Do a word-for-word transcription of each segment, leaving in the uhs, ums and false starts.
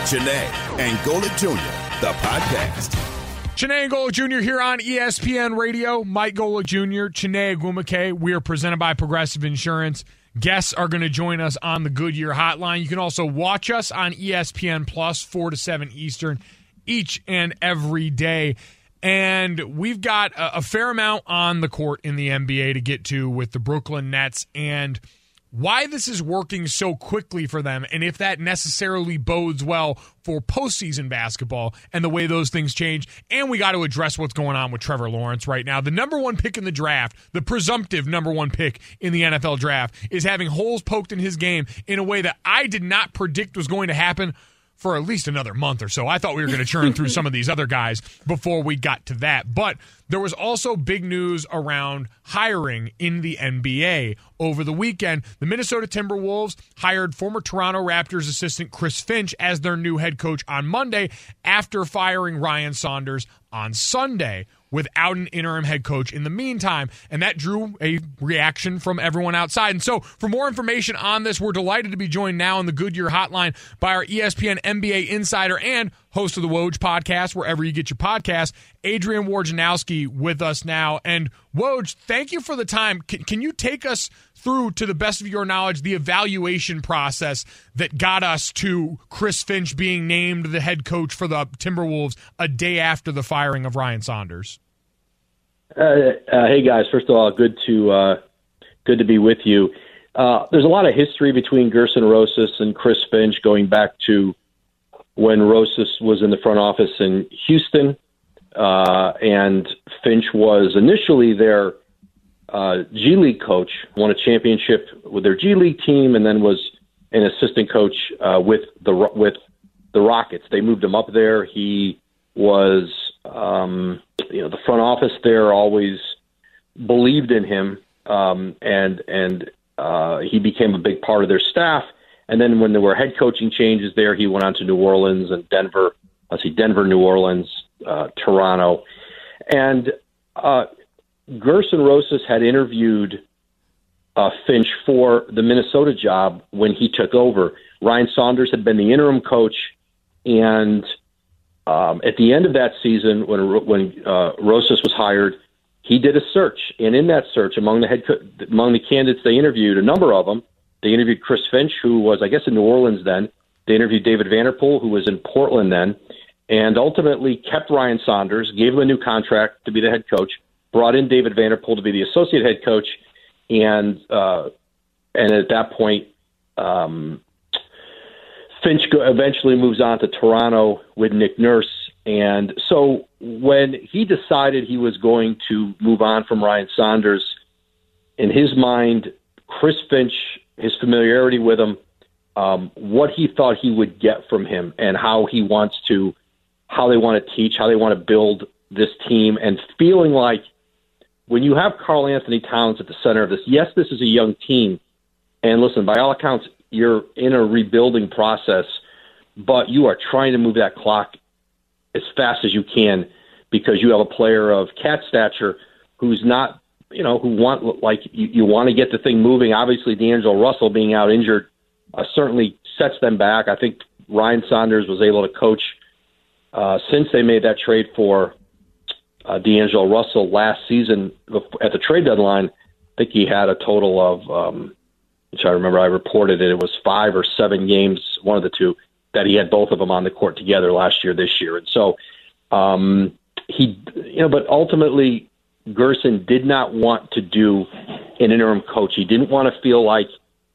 Chiney and Golic Junior, the podcast. Chiney and Golic Junior here on E S P N Radio. Mike Golic Junior, Chiney Ogwumike. We are presented by Progressive Insurance. Guests are going to join us on the Goodyear Hotline. You can also watch us on E S P N Plus, four to seven Eastern, each and every day. And we've got a, a fair amount on the court in the N B A to get to with the Brooklyn Nets and why this is working so quickly for them, and if that necessarily bodes well for postseason basketball and the way those things change. And we got to address what's going on with Trevor Lawrence right now. The number one pick in the draft, the presumptive number one pick in the N F L draft, is having holes poked in his game in a way that I did not predict was going to happen for at least another month or so. I thought we were going to churn through some of these other guys before we got to that. But there was also big news around hiring in the N B A. Over the weekend, the Minnesota Timberwolves hired former Toronto Raptors assistant Chris Finch as their new head coach on Monday after firing Ryan Saunders on Sunday without an interim head coach in the meantime, and that drew a reaction from everyone outside. And so for more information on this, we're delighted to be joined now on the Goodyear Hotline by our E S P N N B A insider and host of the Woj podcast, wherever you get your podcast, Adrian Wojnarowski, with us now. And Woj, thank you for the time. Can, can you take us through, to the best of your knowledge, the evaluation process that got us to Chris Finch being named the head coach for the Timberwolves a day after the firing of Ryan Saunders? Uh, uh, hey guys, first of all, good to uh, good to be with you. Uh, there's a lot of history between Gerson Rosas and Chris Finch going back to when Rosas was in the front office in Houston, uh, and Finch was initially their uh, G League coach, won a championship with their G League team, and then was an assistant coach uh, with the with the Rockets. They moved him up there. He was, um, you know, the front office there always believed in him, um, and and uh, he became a big part of their staff. And then when there were head coaching changes there, he went on to New Orleans and Denver. Let's see, Denver, New Orleans, uh, Toronto. And uh, Gerson Rosas had interviewed uh, Finch for the Minnesota job when he took over. Ryan Saunders had been the interim coach, and um, at the end of that season, when when uh, Rosas was hired, he did a search. And in that search, among the head co- among the candidates they interviewed, a number of them, they interviewed Chris Finch, who was, I guess, in New Orleans then. They interviewed David Vanderpool, who was in Portland then, and ultimately kept Ryan Saunders, gave him a new contract to be the head coach, brought in David Vanderpool to be the associate head coach, and uh, and at that point, um, Finch go- eventually moves on to Toronto with Nick Nurse. And so when he decided he was going to move on from Ryan Saunders, in his mind, Chris Finch, his familiarity with him, um, what he thought he would get from him, and how he wants to, how they want to teach, how they want to build this team, and feeling like when you have Karl Anthony Towns at the center of this, yes, this is a young team, and listen, by all accounts, you're in a rebuilding process, but you are trying to move that clock as fast as you can because you have a player of cat stature who's not, you know, who want, like, you, you want to get the thing moving. Obviously, D'Angelo Russell being out injured uh, certainly sets them back. I think Ryan Saunders was able to coach uh, since they made that trade for uh, D'Angelo Russell last season at the trade deadline. I think he had a total of, um, which I remember I reported it, it was five or seven games, one of the two, that he had both of them on the court together last year, this year. And so um, he, you know, but ultimately, Gerson did not want to do an interim coach. He didn't want to feel like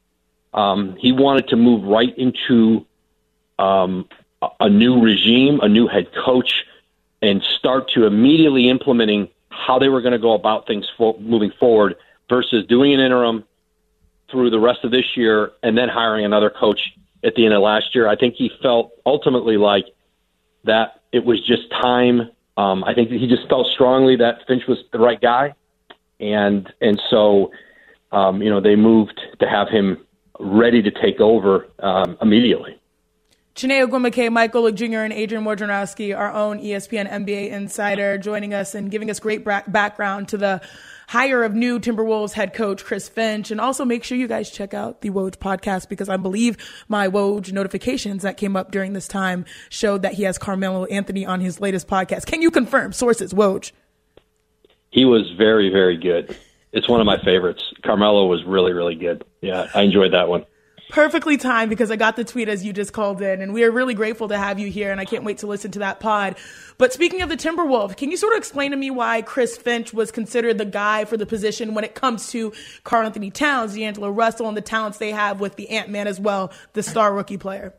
um, he wanted to move right into um, a new regime, a new head coach, and start to immediately implementing how they were going to go about things for, moving forward versus doing an interim through the rest of this year and then hiring another coach at the end of last year. I think he felt ultimately like that it was just time. Um, I think that he just felt strongly that Finch was the right guy, and and so um, you know they moved to have him ready to take over um, immediately. Chiney Ogwumike, Mike Golic Junior, and Adrian Wojnarowski, our own E S P N N B A insider, joining us and giving us great bra- background to the hire of new Timberwolves head coach Chris Finch. And also make sure you guys check out the Woj podcast, because I believe my Woj notifications that came up during this time showed that he has Carmelo Anthony on his latest podcast. Can you confirm? Sources, Woj. He was very, very good. It's one of my favorites. Carmelo was really, really good. Yeah, I enjoyed that one. Perfectly timed, because I got the tweet as you just called in, and we are really grateful to have you here, and I can't wait to listen to that pod. But speaking of the Timberwolves, can you sort of explain to me why Chris Finch was considered the guy for the position when it comes to Karl Anthony Towns, D'Angelo Russell, and the talents they have with the Ant-Man as well, the star rookie player?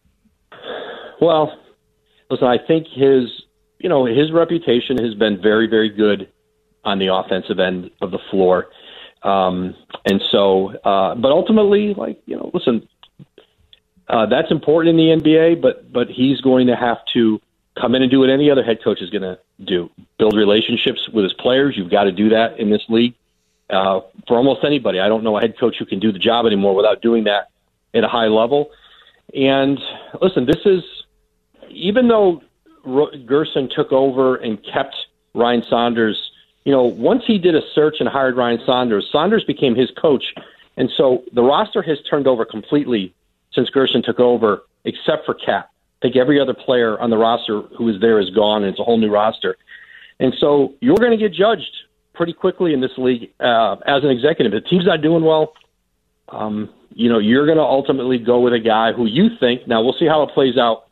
Well, listen, I think his, you know, his reputation has been very, very good on the offensive end of the floor. Um, and so, uh, but ultimately, like, you know, listen, uh, that's important in the N B A, but, but he's going to have to come in and do what any other head coach is going to do, build relationships with his players. You've got to do that in this league, uh, for almost anybody. I don't know a head coach who can do the job anymore without doing that at a high level. And listen, this is, even though Gerson took over and kept Ryan Saunders, you know, once he did a search and hired Ryan Saunders, Saunders became his coach. And so the roster has turned over completely since Gerson took over, except for Cat. I think every other player on the roster who is there is gone, and it's a whole new roster. And so you're going to get judged pretty quickly in this league uh, as an executive. If the team's not doing well, um, you know, you're going to ultimately go with a guy who you think, now we'll see how it plays out,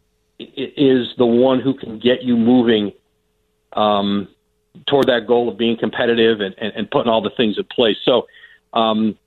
is the one who can get you moving um toward that goal of being competitive and, and, and putting all the things in place. So um,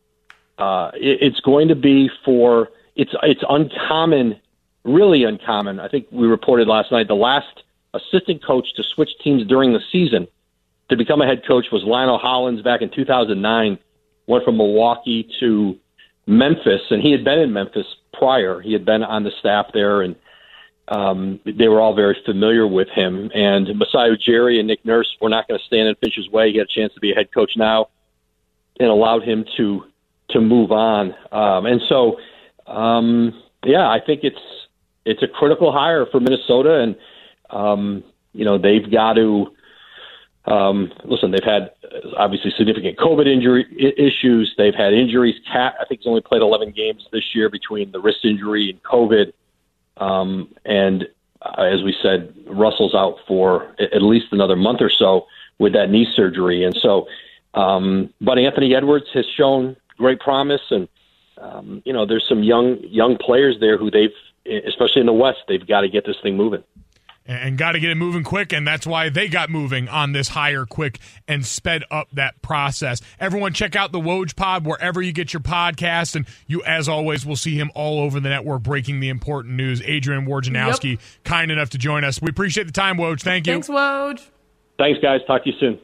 uh, it, it's going to be for, it's it's uncommon, really uncommon. I think we reported last night, the last assistant coach to switch teams during the season to become a head coach was Lionel Hollins back in two thousand nine, went from Milwaukee to Memphis, and he had been in Memphis prior. He had been on the staff there, and Um, they were all very familiar with him. And Masai Ujiri and Nick Nurse were not going to stand in Finch's way. He had a chance to be a head coach now, and allowed him to to move on. Um, and so, um, yeah, I think it's it's a critical hire for Minnesota. And, um, you know, they've got to um, – listen, they've had obviously significant COVID injury I- issues. They've had injuries. Cat, I think, has only played eleven games this year between the wrist injury and COVID. Um, and uh, as we said, Russell's out for at least another month or so with that knee surgery. And so, um, but Anthony Edwards has shown great promise, and um, you know, there's some young young players there who they've, especially in the West, they've got to get this thing moving. And got to get it moving quick, and that's why they got moving on this hire quick and sped up that process. Everyone, check out the Woj Pod wherever you get your podcast, and you, as always, will see him all over the network breaking the important news. Adrian Wojnarowski, yep. kind enough to join us. We appreciate the time, Woj. Thank you. Thanks, Woj. Thanks, guys. Talk to you soon.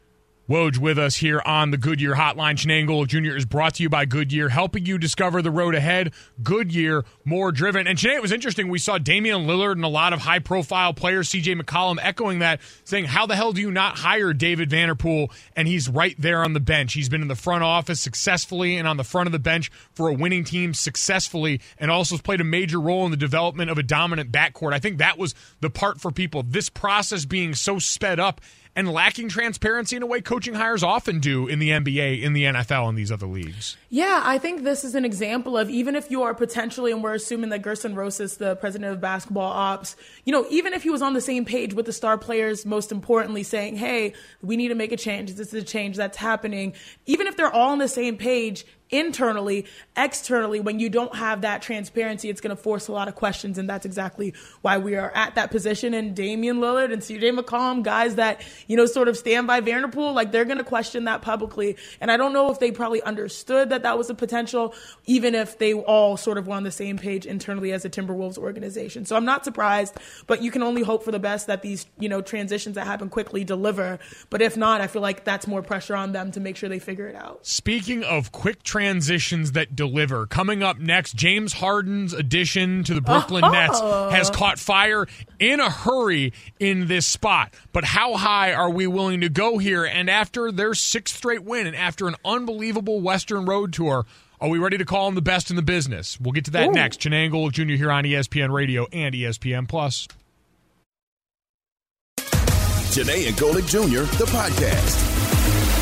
Woj with us here on the Goodyear Hotline. Chiney Golub Junior is brought to you by Goodyear, helping you discover the road ahead. Goodyear, more driven. And Chiney, it was interesting. We saw Damian Lillard and a lot of high-profile players, C J McCollum, echoing that, saying, how the hell do you not hire David Vanterpool? And he's right there on the bench. He's been in the front office successfully and on the front of the bench for a winning team successfully, and also has played a major role in the development of a dominant backcourt. I think that was the part for people. This process being so sped up and lacking transparency in a way coaching hires often do in the N B A, in the N F L, and these other leagues. Yeah, I think this is an example of, even if you are potentially, and we're assuming that Gerson Rosas, the president of basketball ops, you know, even if he was on the same page with the star players, most importantly saying, hey, we need to make a change, this is a change that's happening, even if they're all on the same page, internally, externally, when you don't have that transparency, it's going to force a lot of questions, and that's exactly why we are at that position. And Damian Lillard and C J McCollum, guys that, you know, sort of stand by Vanterpool, like, they're going to question that publicly. And I don't know if they probably understood that that was a potential, even if they all sort of were on the same page internally as a Timberwolves organization. So I'm not surprised, but you can only hope for the best that these, you know, transitions that happen quickly deliver. But if not, I feel like that's more pressure on them to make sure they figure it out. Speaking of quick transitions, Transitions that deliver. Coming up next, James Harden's addition to the Brooklyn oh. Nets has caught fire in a hurry in this spot. But how high are we willing to go here? And after their sixth straight win and after an unbelievable Western road tour, are we ready to call him the best in the business? We'll get to that Ooh. next. Chiney Golub Junior here on E S P N Radio and E S P N Plus. Chiney and Golub Junior, the podcast.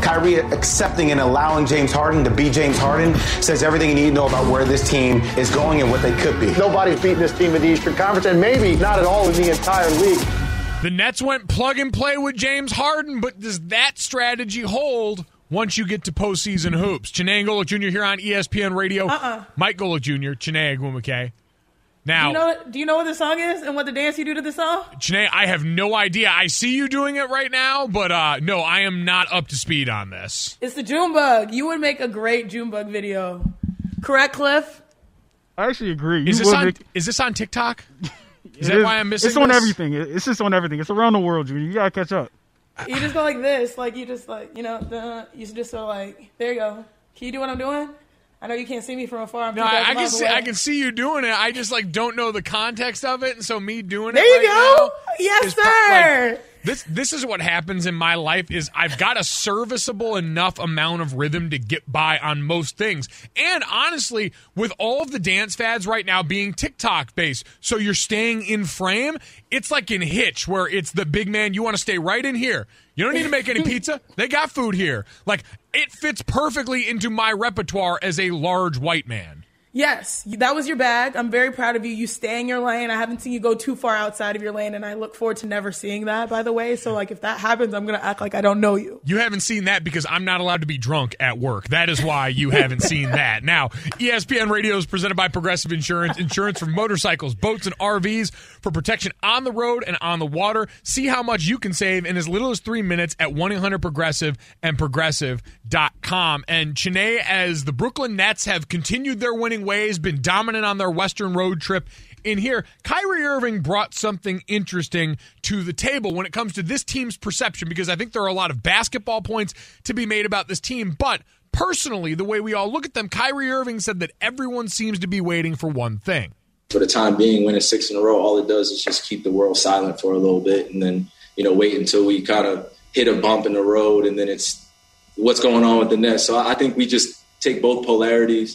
Kyrie accepting and allowing James Harden to be James Harden says everything you need to know about where this team is going and what they could be. Nobody's beaten this team in the Eastern Conference, and maybe not at all in the entire league. The Nets went plug and play with James Harden, but does that strategy hold once you get to postseason hoops? Chiney Golic Junior here on E S P N Radio. Uh-uh. Mike Golic Junior, Chiney Agwumike. Now, do you, know, do you know what the song is and what the dance you do to the song? Chiney, I have no idea. I see you doing it right now, but uh, no, I am not up to speed on this. It's the Junebug. You would make a great Junebug video. Correct, Cliff? I actually agree. Is you this on, make... is this on TikTok? Is it that is, why I'm missing It's on this? everything. It's just on everything. It's around the world, Junior. You got to catch up. You just go like this. Like, you just, like, you know, duh, you just go like, there you go. Can you do what I'm doing? I know you can't see me from afar. I'm no, I, I can see. I can see you doing it. I just like don't know the context of it, and so me doing there it. There you right go. Now yes, pro- sir. Like, this this is what happens in my life. Is I've got a serviceable enough amount of rhythm to get by on most things, and honestly, with all of the dance fads right now being TikTok based, so you're staying in frame. It's like in Hitch, where it's the big man. You want to stay right in here. You don't need to make any pizza. They got food here. Like, it fits perfectly into my repertoire as a large white man. Yes, that was your bag. I'm very proud of you. You stay in your lane. I haven't seen you go too far outside of your lane, and I look forward to never seeing that, by the way. So, like, if that happens, I'm going to act like I don't know you. You haven't seen that because I'm not allowed to be drunk at work. That is why you haven't seen that. Now, E S P N Radio is presented by Progressive Insurance. Insurance for motorcycles, boats, and R Vs for protection on the road and on the water. See how much you can save in as little as three minutes at one eight hundred progressive and progressive dot com. And Chiney, as the Brooklyn Nets have continued their winning ways, been dominant on their Western road trip in here, Kyrie Irving brought something interesting to the table when it comes to this team's perception, because I think there are a lot of basketball points to be made about this team. But personally, the way we all look at them, Kyrie Irving said that everyone seems to be waiting for one thing. For the time being, winning six in a row, all it does is just keep the world silent for a little bit, and then, you know, wait until we kind of hit a bump in the road, and then it's what's going on with the Nets. So I think we just take both polarities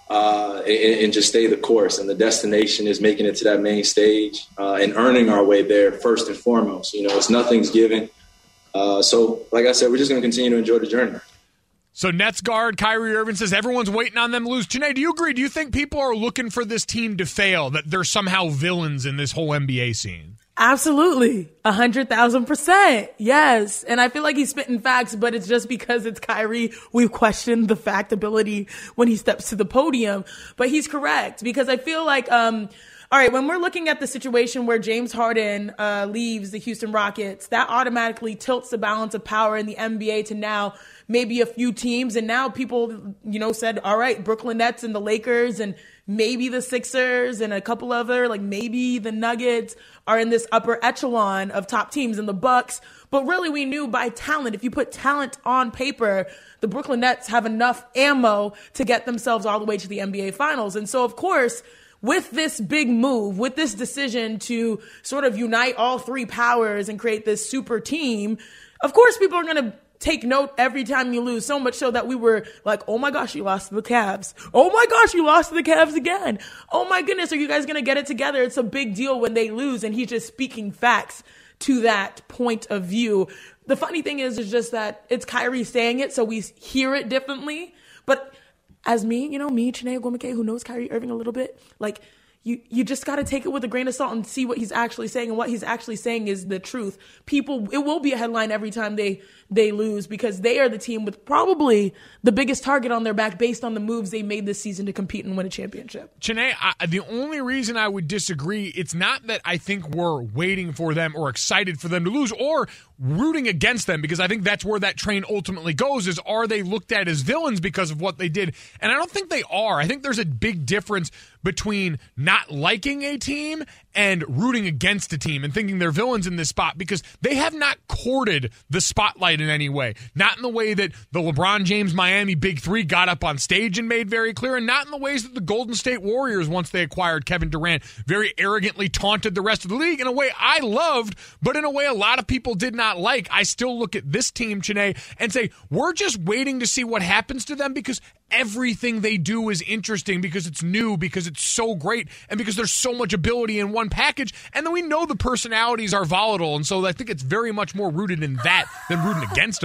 uh, and, and just stay the course. And the destination is making it to that main stage uh, and earning our way there first and foremost. You know, it's nothing's given. Uh, so, like I said, we're just going to continue to enjoy the journey. So Nets guard Kyrie Irving says everyone's waiting on them to lose. Chiney, do you agree? Do you think people are looking for this team to fail, that they're somehow villains in this whole N B A scene? Absolutely. A hundred thousand percent. Yes. And I feel like he's spitting facts, but it's just because it's Kyrie. We've questioned the factability when he steps to the podium, but he's correct, because I feel like, um, all right, when we're looking at the situation where James Harden uh, leaves the Houston Rockets, that automatically tilts the balance of power in the N B A to now maybe a few teams. And now people, you know, said, all right, Brooklyn Nets and the Lakers and maybe the Sixers and a couple other, like maybe the Nuggets are in this upper echelon of top teams, and the Bucks. But really, we knew by talent, if you put talent on paper, the Brooklyn Nets have enough ammo to get themselves all the way to the N B A Finals. And so, of course, with this big move, with this decision to sort of unite all three powers and create this super team, of course people are going to take note every time you lose, so much so that we were like, oh my gosh, you lost to the Cavs. Oh my gosh, you lost to the Cavs again. Oh my goodness, are you guys going to get it together? It's a big deal when they lose, and he's just speaking facts to that point of view. The funny thing is, is just that it's Kyrie saying it, so we hear it differently. But as me, you know, me, Chiney Agwumike, who knows Kyrie Irving a little bit, like, you, you just got to take it with a grain of salt and see what he's actually saying. And what he's actually saying is the truth. People, it will be a headline every time they, they lose, because they are the team with probably the biggest target on their back based on the moves they made this season to compete and win a championship. Chiney, I, the only reason I would disagree, it's not that I think we're waiting for them or excited for them to lose or rooting against them, because I think that's where that train ultimately goes, is are they looked at as villains because of what they did? And I don't think they are. I think there's a big difference between not liking a team and rooting against a team and thinking they're villains in this spot, because they have not courted the spotlight in any way. Not in the way that the LeBron James Miami Big Three got up on stage and made very clear, and not in the ways that the Golden State Warriors, once they acquired Kevin Durant, very arrogantly taunted the rest of the league in a way I loved, but in a way a lot of people did not like. I still look at this team, Chiney, and say, we're just waiting to see what happens to them, because everything they do is interesting, because it's new, because it's so great, and because there's so much ability in one package. And then we know the personalities are volatile, and so I think it's very much more rooted in that than rooting against them.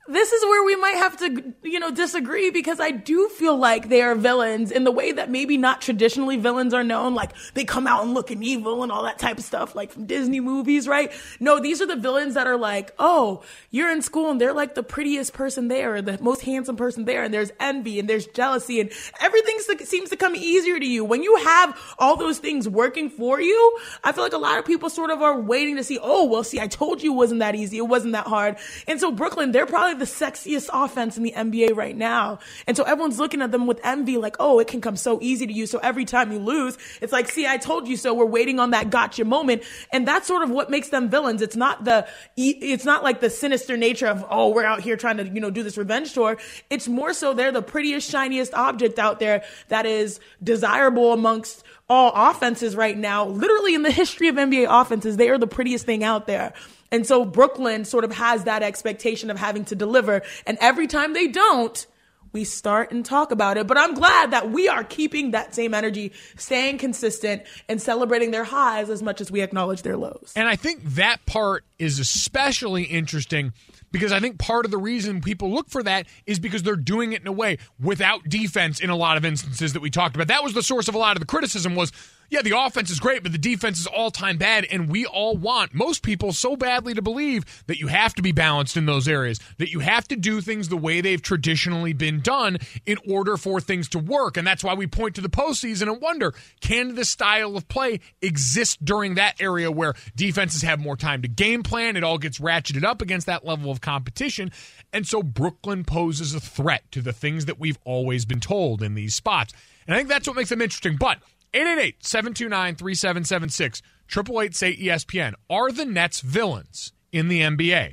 this is where we might have to, you know, disagree, because I do feel like they are villains in the way that maybe not traditionally villains are known. Like they come out and looking evil and all that type of stuff, like from Disney movies, right? No, these are the villains that are like, oh, you're in school and they're like the prettiest person there, or the most handsome person there, and there's envy and there's jealousy and everything seems to come easier to you. When you have all those things working for you, I feel like a lot of people sort of are waiting to see, oh, well, see, I told you it wasn't that easy. It wasn't that hard. And so Brooklyn, they're probably the sexiest offense in the N B A right now. And so everyone's looking at them with envy, like, oh, it can come so easy to you. So every time you lose, it's like, see, I told you so. We're waiting on that gotcha moment. And that's sort of what makes them villains. It's not the, it's not like the sinister nature of, oh, we're out here trying to, you know, do this revenge tour. It's more so they're the prettiest, shiniest object out there that is desirable amongst all offenses right now. Literally in the history of N B A offenses, they are the prettiest thing out there. And so Brooklyn sort of has that expectation of having to deliver. And every time they don't, we start and talk about it. But I'm glad that we are keeping that same energy, staying consistent, and celebrating their highs as much as we acknowledge their lows. And I think that part is especially interesting because I think part of the reason people look for that is because they're doing it in a way without defense in a lot of instances that we talked about. That was the source of a lot of the criticism was, yeah, the offense is great, but the defense is all-time bad, and we all want, most people, so badly to believe that you have to be balanced in those areas, that you have to do things the way they've traditionally been done in order for things to work, and that's why we point to the postseason and wonder, can this style of play exist during that area where defenses have more time to game plan, it all gets ratcheted up against that level of competition, and so Brooklyn poses a threat to the things that we've always been told in these spots. And I think that's what makes them interesting, but eight eight eight, seven two nine, three seven seven six, eight eight eight, say E S P N. Are the Nets villains in the N B A?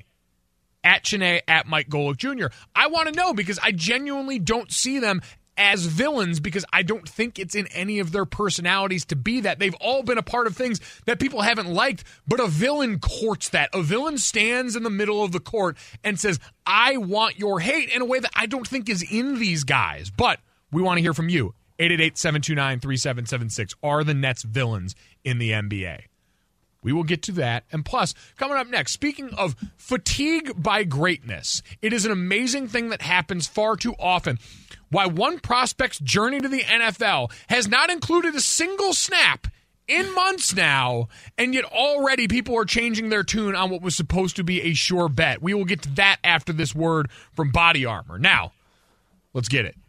At Chiney, at Mike Golick Junior I want to know because I genuinely don't see them as villains because I don't think it's in any of their personalities to be that. They've all been a part of things that people haven't liked, but a villain courts that. A villain stands in the middle of the court and says, I want your hate in a way that I don't think is in these guys. But we want to hear from you. eight eight eight, seven two nine, three seven seven six. Are the Nets villains in the N B A? We will get to that. And plus, coming up next, speaking of fatigue by greatness, it is an amazing thing that happens far too often. Why one prospect's journey to the N F L has not included a single snap in months now, and yet already people are changing their tune on what was supposed to be a sure bet. We will get to that after this word from Body Armor. Now, let's get it.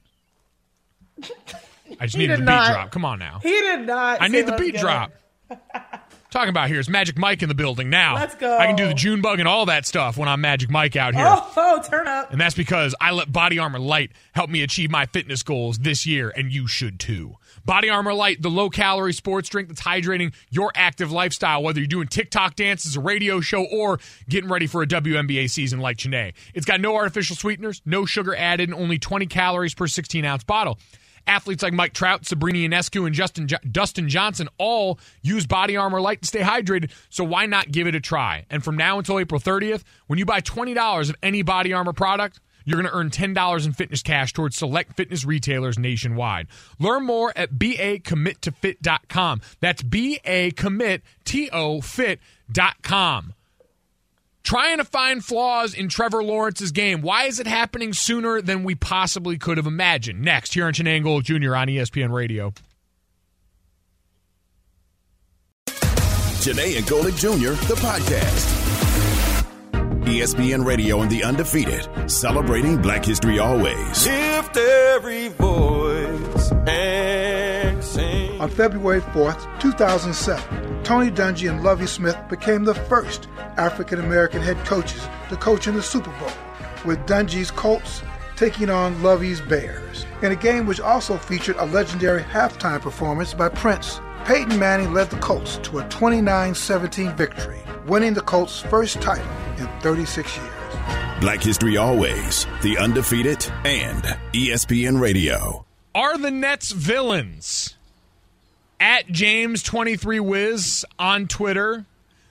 I just needed the beat not. drop. Come on now. He did not. I need the beat drop. Talking about here is Magic Mike in the building now. Let's go. I can do the June bug and all that stuff when I'm Magic Mike out here. Oh, oh, turn up. And that's because I let Body Armor Light help me achieve my fitness goals this year, and you should too. Body Armor Light, the low-calorie sports drink that's hydrating your active lifestyle, whether you're doing TikTok dances, a radio show, or getting ready for a W N B A season like Chiney. It's got no artificial sweeteners, no sugar added, and only twenty calories per sixteen-ounce bottle. Athletes like Mike Trout, Sabrina Ionescu, and Justin jo- Dustin Johnson all use Body Armor Light to stay hydrated, so why not give it a try? And from now until April thirtieth, when you buy twenty dollars of any Body Armor product, you're going to earn ten dollars in fitness cash towards select fitness retailers nationwide. Learn more at b a commit to fit dot com. That's b a commit to fit dot com. Trying to find flaws in Trevor Lawrence's game. Why is it happening sooner than we possibly could have imagined? Next, here on Chiney and Golick Junior on E S P N Radio. Chiney and Golick Junior, the podcast. E S P N Radio and the Undefeated, celebrating Black History always. Lift every voice and sing. On February fourth, two thousand seven, Tony Dungy and Lovie Smith became the first African-American head coaches to coach in the Super Bowl, with Dungy's Colts taking on Lovie's Bears. In a game which also featured a legendary halftime performance by Prince, Peyton Manning led the Colts to a twenty-nine seventeen victory, winning the Colts' first title in thirty-six years. Black History always, the Undefeated, and E S P N Radio. Are the Nets villains? At James twenty-three Wiz on Twitter.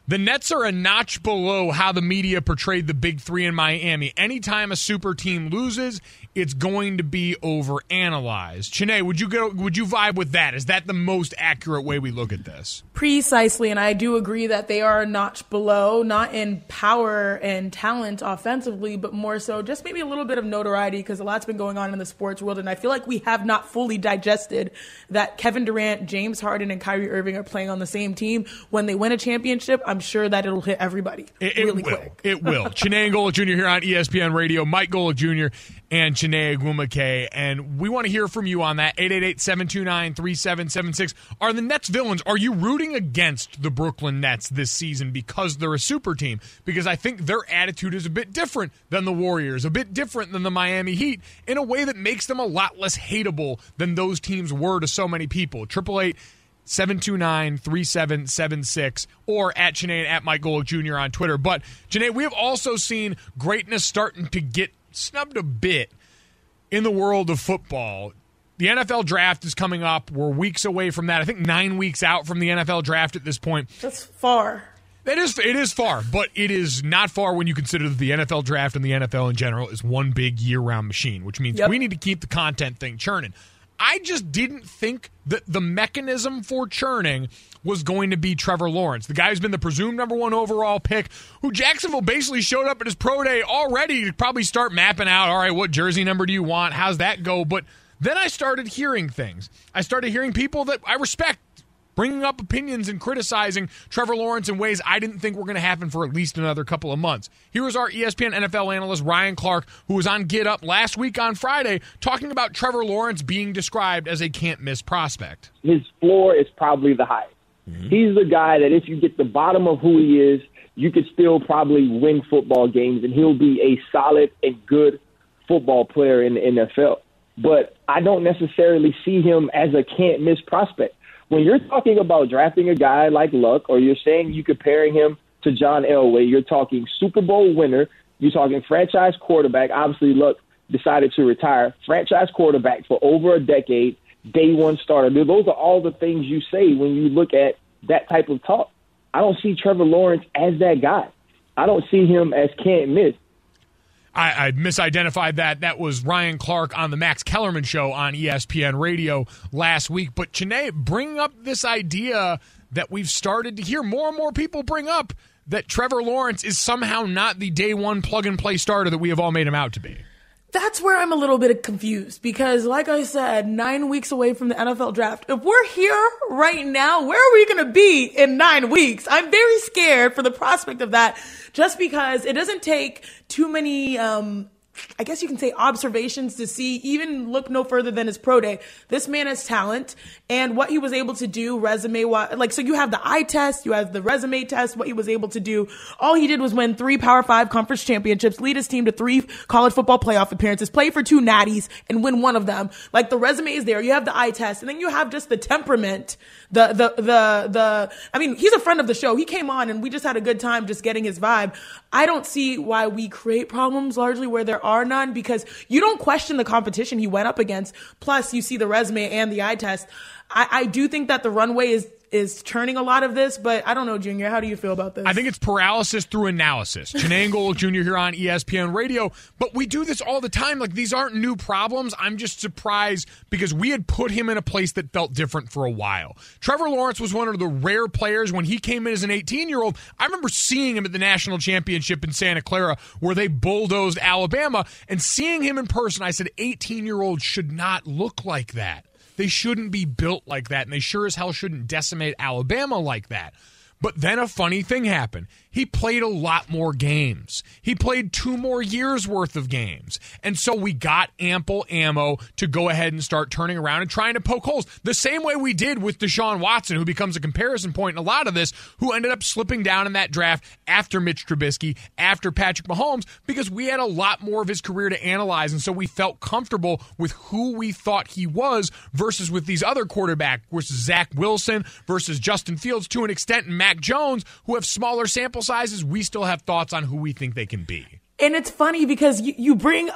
The Nets are a notch below how the media portrayed the big three in Miami. Anytime a super team loses, it's going to be overanalyzed. Chiney, would you go? Would you vibe with that? Is that the most accurate way we look at this? Precisely, and I do agree that they are a notch below, not in power and talent offensively, but more so just maybe a little bit of notoriety because a lot's been going on in the sports world, and I feel like we have not fully digested that Kevin Durant, James Harden, and Kyrie Irving are playing on the same team. When they win a championship, I'm sure that it'll hit everybody it, really it will. quick. It will. Chiney Golic Junior here on E S P N Radio, Mike Golic Junior and Chiney Ogwumike, and we want to hear from you on that. eight eight eight, seven two nine, three seven seven six. Are the Nets villains? Are you rooting against the Brooklyn Nets this season because they're a super team? Because I think their attitude is a bit different than the Warriors, a bit different than the Miami Heat, in a way that makes them a lot less hateable than those teams were to so many people. eight eight eight, seven two nine, three seven seven six or at Chiney and at Mike Golic Junior on Twitter. But, Chiney, we have also seen greatness starting to get snubbed a bit in the world of football. The N F L draft is coming up. We're weeks away from that. I think nine weeks out from the N F L draft at this point. That's far. It is, it is far, but it is not far when you consider that the N F L draft and the N F L in general is one big year-round machine, which means yep. we need to keep the content thing churning. I just didn't think that the mechanism for churning was going to be Trevor Lawrence, the guy who's been the presumed number one overall pick, who Jacksonville basically showed up at his pro day already to probably start mapping out, all right, what jersey number do you want? How's that go? But then I started hearing things. I started hearing people that I respect bringing up opinions and criticizing Trevor Lawrence in ways I didn't think were going to happen for at least another couple of months. Here was our E S P N N F L analyst Ryan Clark, who was on Get Up last week on Friday, talking about Trevor Lawrence being described as a can't-miss prospect. His floor is probably the highest. Mm-hmm. He's the guy that if you get the bottom of who he is, you could still probably win football games, and he'll be a solid and good football player in the N F L. But I don't necessarily see him as a can't-miss prospect. When you're talking about drafting a guy like Luck, or you're saying you comparing him to John Elway, you're talking Super Bowl winner, you're talking franchise quarterback. Obviously, Luck decided to retire. Franchise quarterback for over a decade, day one starter. Those are all the things you say when you look at that type of talk. I don't see Trevor Lawrence as that guy. I don't see him as can't miss. I, I misidentified that. That was Ryan Clark on the Max Kellerman Show on E S P N Radio last week. But, Chiney, bringing up this idea that we've started to hear more and more people bring up, that Trevor Lawrence is somehow not the day one plug-and-play starter that we have all made him out to be. That's where I'm a little bit confused because, like I said, nine weeks away from the N F L draft. If we're here right now, where are we going to be in nine weeks? I'm very scared for the prospect of that just because it doesn't take too many, um, I guess you can say, observations to see, even look no further than his pro day. This man has talent, and what he was able to do resume-wise, like, so you have the eye test, you have the resume test, what he was able to do. All he did was win three Power Five conference championships, lead his team to three college football playoff appearances, play for two natties, and win one of them. Like, the resume is there, you have the eye test, and then you have just the temperament, the, the, the, the, I mean, he's a friend of the show. He came on, and we just had a good time just getting his vibe. I don't see why we create problems largely where there are none, because you don't question the competition he went up against. Plus, you see the resume and the eye test. I, I do think that the runway is is churning a lot of this, but I don't know, Junior. How do you feel about this? I think it's paralysis through analysis. Chiney Golic Junior here on E S P N Radio, but we do this all the time. Like, these aren't new problems. I'm just surprised because we had put him in a place that felt different for a while. Trevor Lawrence was one of the rare players when he came in as an eighteen-year-old. I remember seeing him at the national championship in Santa Clara where they bulldozed Alabama, and seeing him in person, I said, eighteen-year-olds should not look like that. They shouldn't be built like that, and they sure as hell shouldn't decimate Alabama like that. But then a funny thing happened. He played a lot more games. He played two more years worth of games. And so we got ample ammo to go ahead and start turning around and trying to poke holes. The same way we did with Deshaun Watson, who becomes a comparison point in a lot of this, who ended up slipping down in that draft after Mitch Trubisky, after Patrick Mahomes, because we had a lot more of his career to analyze. And so we felt comfortable with who we thought he was versus with these other quarterbacks, versus Zach Wilson, versus Justin Fields to an extent, and Mac Jones, who have smaller sample sizes. We still have thoughts on who we think they can be. And it's funny because you, you bring up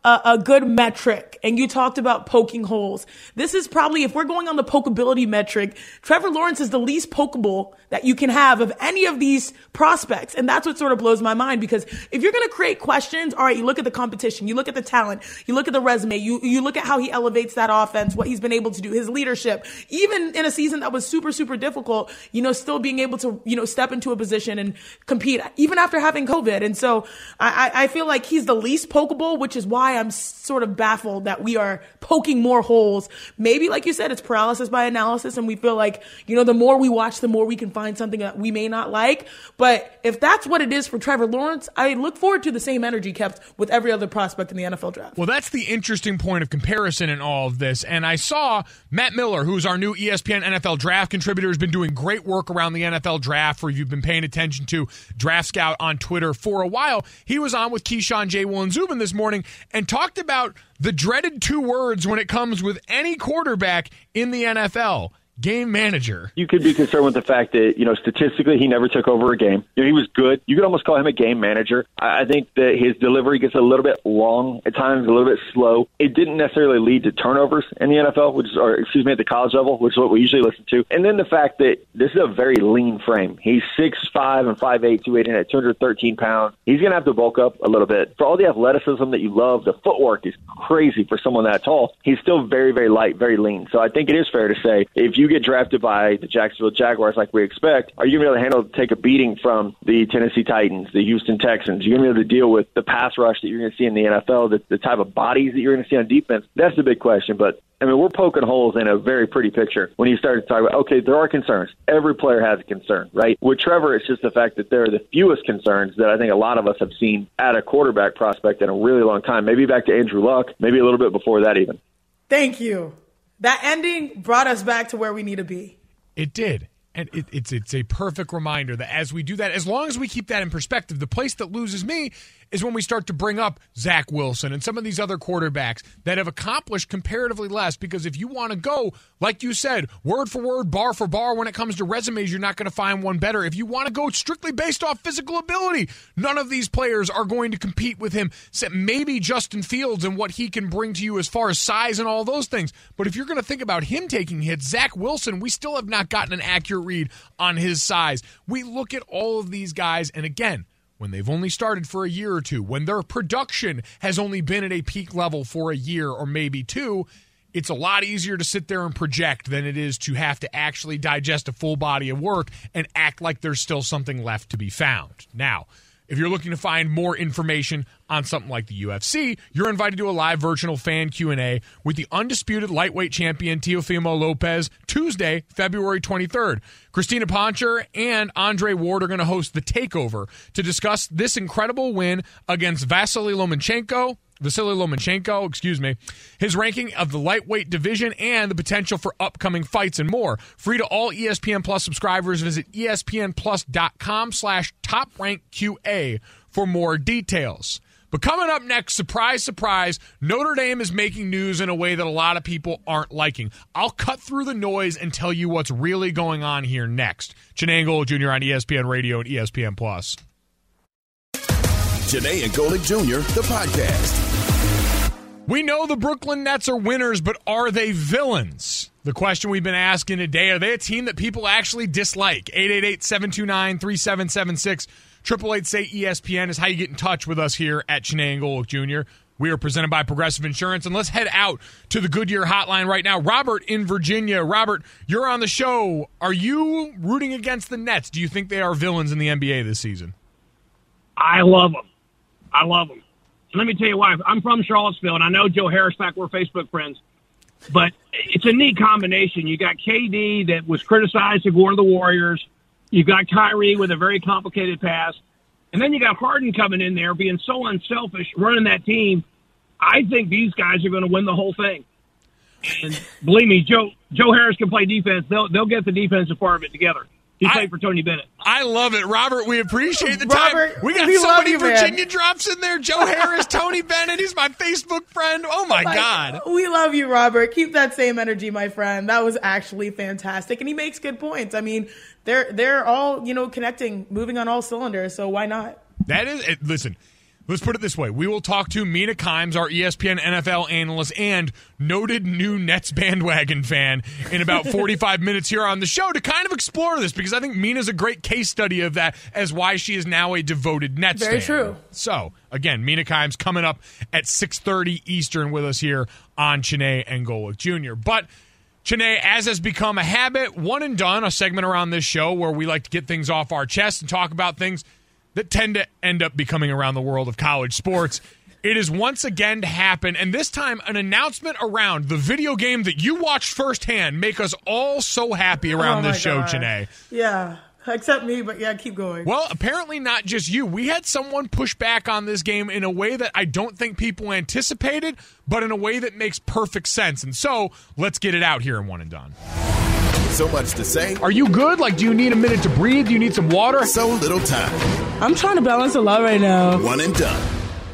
a, a good metric, and you talked about poking holes. This is probably, if we're going on the pokeability metric, Trevor Lawrence is the least pokeable that you can have of any of these prospects. And that's what sort of blows my mind, because if you're going to create questions, all right, you look at the competition, you look at the talent, you look at the resume, you, you look at how he elevates that offense, what he's been able to do, his leadership, even in a season that was super, super difficult, you know, still being able to, you know, step into a position and compete, even after having COVID. And so I, I feel like he's the least pokeable, which is why I'm sort of baffled that we are poking more holes. Maybe, like you said, it's paralysis by analysis, and we feel like, you know, the more we watch, the more we can find something that we may not like. But if that's what it is for Trevor Lawrence, I look forward to the same energy kept with every other prospect in the N F L draft. Well, that's the interesting point of comparison in all of this. And I saw Matt Miller, who's our new E S P N N F L draft contributor, has been doing great work around the N F L draft, for you've been paying attention to Draft Scout on Twitter for a while. He was on with Keyshawn J. Will and Zubin this morning and talked about the dreaded two words when it comes with any quarterback in the N F L: game manager. You could be concerned with the fact that, you know, statistically he never took over a game. You know, he was good. You could almost call him a game manager. I think that his delivery gets a little bit long, at times a little bit slow. It didn't necessarily lead to turnovers in the N F L, which is, or excuse me, at the college level, which is what we usually listen to. And then the fact that this is a very lean frame. He's six five and five eight, two eighty, and at two hundred thirteen pounds. He's going to have to bulk up a little bit. For all the athleticism that you love, the footwork is crazy for someone that tall. He's still very, very light, very lean. So I think it is fair to say, if you get drafted by the Jacksonville Jaguars like we expect, are you going to be able to handle, take a beating from the Tennessee Titans, the Houston Texans? You're going to be able to deal with the pass rush that you're going to see in the N F L, the, the type of bodies that you're going to see on defense? That's the big question. But I mean, we're poking holes in a very pretty picture when you start to talk about, okay, there are concerns. Every player has a concern, right? With Trevor, it's just the fact that there are the fewest concerns that I think a lot of us have seen at a quarterback prospect in a really long time. Maybe back to Andrew Luck, maybe a little bit before that even. Thank you. That ending brought us back to where we need to be. It did. And it, it's it's a perfect reminder that as we do that, as long as we keep that in perspective, the place that loses me is when we start to bring up Zach Wilson and some of these other quarterbacks that have accomplished comparatively less. Because if you want to go, like you said, word for word, bar for bar, when it comes to resumes, you're not going to find one better. If you want to go strictly based off physical ability, none of these players are going to compete with him, except maybe Justin Fields and what he can bring to you as far as size and all those things. But if you're going to think about him taking hits, Zach Wilson, we still have not gotten an accurate read on his size. We look at all of these guys, and again, when they've only started for a year or two, when their production has only been at a peak level for a year or maybe two, it's a lot easier to sit there and project than it is to have to actually digest a full body of work and act like there's still something left to be found. Now, if you're looking to find more information on something like the U F C, you're invited to a live virtual fan Q and A with the undisputed lightweight champion Teofimo Lopez Tuesday, February twenty-third. Christina Poncher and Andre Ward are going to host The Takeover to discuss this incredible win against Vasily Lomachenko, Vasily Lomachenko, excuse me, his ranking of the lightweight division, and the potential for upcoming fights and more. Free to all E S P N Plus subscribers. Visit espnplus.com slash top rank QA for more details. But coming up next, surprise, surprise, Notre Dame is making news in a way that a lot of people aren't liking. I'll cut through the noise and tell you what's really going on here next. Chiney Golic Junior on E S P N Radio and E S P N Plus. Chiney and Golic Junior, the podcast. We know the Brooklyn Nets are winners, but are they villains? The question we've been asking today, are they a team that people actually dislike? eight eight eight, seven two nine, three seven seven six. Triple eight say E S P N is how you get in touch with us here at Chiney and Golic Junior We are presented by Progressive Insurance, and let's head out to the Goodyear hotline right now. Robert in Virginia. Robert, you're on the show. Are you rooting against the Nets? Do you think they are villains in the N B A this season? I love them. I love them. Let me tell you why. I'm from Charlottesville, and I know Joe Harris back. We're Facebook friends. But it's a neat combination. You got K D that was criticized for going to the Warriors. You got Kyrie with a very complicated past. And then you got Harden coming in there being so unselfish, running that team. I think these guys are going to win the whole thing. And believe me, Joe Joe Harris can play defense. They'll they'll get the defensive part of it together. He played I, for Tony Bennett. I love it. Robert, we appreciate the Robert, time. We got we so many you, Virginia man. drops in there. Joe Harris, Tony Bennett. He's my Facebook friend. Oh, my like, God. We love you, Robert. Keep that same energy, my friend. That was actually fantastic. And he makes good points. I mean, they're they're all, you know, connecting, moving on all cylinders. So why not? That is – listen, Let's put it this way. We will talk to Mina Kimes, our E S P N N F L analyst and noted new Nets bandwagon fan, in about forty-five minutes here on the show to kind of explore this, because I think Mina's a great case study of that as why she is now a devoted Nets Very fan. true. So, again, Mina Kimes coming up at six thirty Eastern with us here on Chiney and Golick Junior But Chiney, as has become a habit, one and done, a segment around this show where we like to get things off our chest and talk about things that tend to end up becoming around the world of college sports. It is once again to happen, and this time an announcement around the video game that you watched firsthand make us all so happy around oh this show, God. Chiney. Yeah, except me, but yeah, keep going. Well, apparently not just you. We had someone push back on this game in a way that I don't think people anticipated, but in a way that makes perfect sense. And so, let's get it out here in One and Done. So much to say. Are you good? Like, do you need a minute to breathe? Do you need some water? So little time. I'm trying to balance a lot right now. One and Done.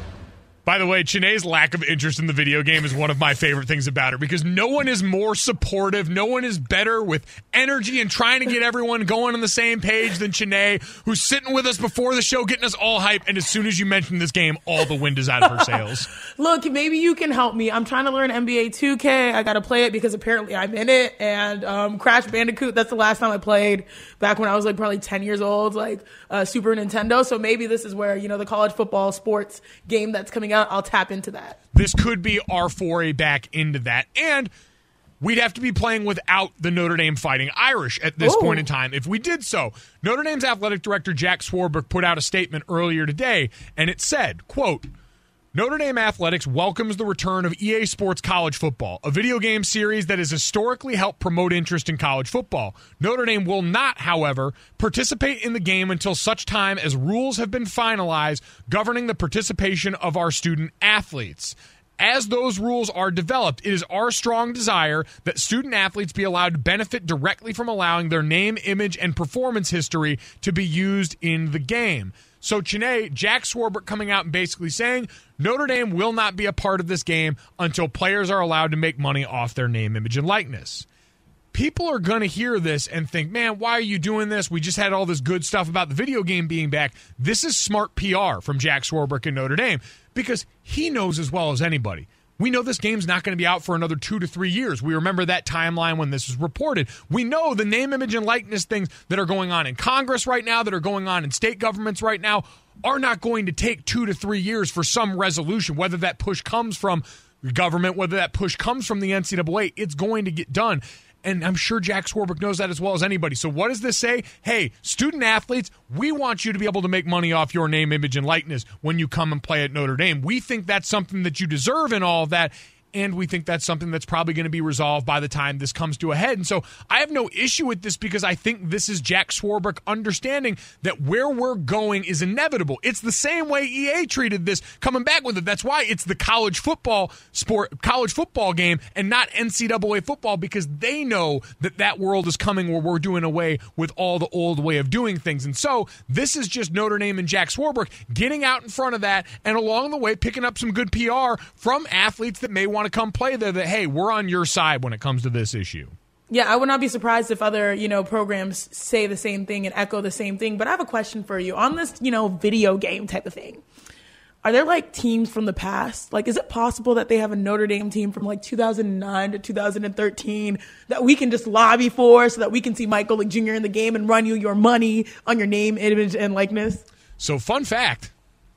By the way, Chiney's lack of interest in the video game is one of my favorite things about her, because no one is more supportive, no one is better with energy and trying to get everyone going on the same page than Chiney, who's sitting with us before the show, getting us all hyped, and as soon as you mention this game, all the wind is out of her sails. Look, maybe you can help me. I'm trying to learn N B A two K. I got to play it because apparently I'm in it, and um, Crash Bandicoot, that's the last time I played, back when I was like probably ten years old, like uh, Super Nintendo, so maybe this is where, you know, the college football sports game that's coming out, I'll tap into that. This could be our foray back into that. And we'd have to be playing without the Notre Dame Fighting Irish at this Ooh. point in time if we did so. Notre Dame's athletic director, Jack Swarbrick, put out a statement earlier today, and it said, quote, Notre Dame Athletics welcomes the return of E A Sports College Football, a video game series that has historically helped promote interest in college football. Notre Dame will not, however, participate in the game until such time as rules have been finalized governing the participation of our student athletes. As those rules are developed, it is our strong desire that student athletes be allowed to benefit directly from allowing their name, image, and performance history to be used in the game. So, Chiney, Jack Swarbrick coming out and basically saying Notre Dame will not be a part of this game until players are allowed to make money off their name, image, and likeness. People are going to hear this and think, man, why are you doing this? We just had all this good stuff about the video game being back. This is smart P R from Jack Swarbrick and Notre Dame, because he knows as well as anybody. We know this game's not going to be out for another two to three years. We remember that timeline when this was reported. We know the name, image, and likeness things that are going on in Congress right now, that are going on in state governments right now, are not going to take two to three years for some resolution, whether that push comes from government, whether that push comes from the N C double A. It's going to get done. And I'm sure Jack Swarbrick knows that as well as anybody. So what does this say? Hey, student athletes, we want you to be able to make money off your name, image, and likeness when you come and play at Notre Dame. We think that's something that you deserve and all of that. And we think that's something that's probably going to be resolved by the time this comes to a head. And so I have no issue with this, because I think this is Jack Swarbrick understanding that where we're going is inevitable. It's the same way E A treated this, coming back with it. That's why it's the college football sport, college football game, and not N C double A football, because they know that that world is coming where we're doing away with all the old way of doing things. And so this is just Notre Dame and Jack Swarbrick getting out in front of that, and along the way picking up some good P R from athletes that may want to come play there, that, hey, we're on your side when it comes to this issue. Yeah, I would not be surprised if other, you know, programs say the same thing and echo the same thing. But I have a question for you on this, you know, video game type of thing. Are there like teams from the past? Like, is it possible that they have a Notre Dame team from like two thousand nine to two thousand thirteen that we can just lobby for so that we can see Mike Golick Junior in the game and run you your money on your name, image, and likeness? So, fun fact,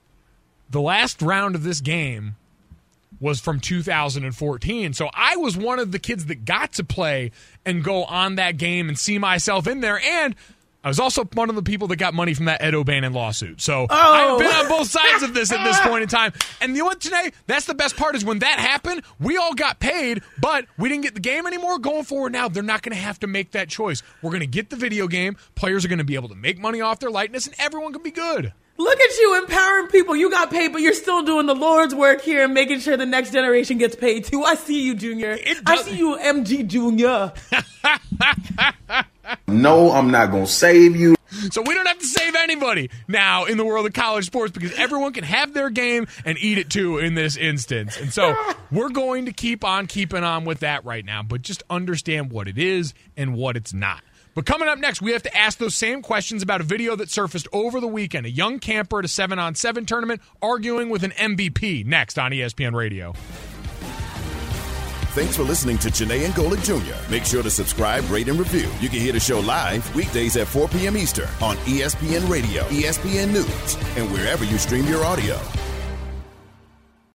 the last round of this game was from two thousand fourteen. So I was one of the kids that got to play and go on that game and see myself in there. And I was also one of the people that got money from that Ed O'Bannon lawsuit. So oh. I've been on both sides of this at this point in time. And you know what, today? That's the best part, is when that happened, we all got paid, but we didn't get the game anymore. Going forward now, they're not going to have to make that choice. We're going to get the video game. Players are going to be able to make money off their likeness, and everyone can be good. Look at you empowering people. You got paid, but you're still doing the Lord's work here and making sure the next generation gets paid too. I see you, Junior. I see you, M G Junior No, I'm not going to save you. So we don't have to save anybody now in the world of college sports, because everyone can have their game and eat it too in this instance. And so we're going to keep on keeping on with that right now, but just understand what it is and what it's not. But coming up next, we have to ask those same questions about a video that surfaced over the weekend. A young camper at a seven on seven tournament arguing with an M V P. Next on E S P N Radio. Thanks for listening to Janae and Golic Junior Make sure to subscribe, rate, and review. You can hear the show live weekdays at four p.m. Eastern on E S P N Radio, E S P N News, and wherever you stream your audio.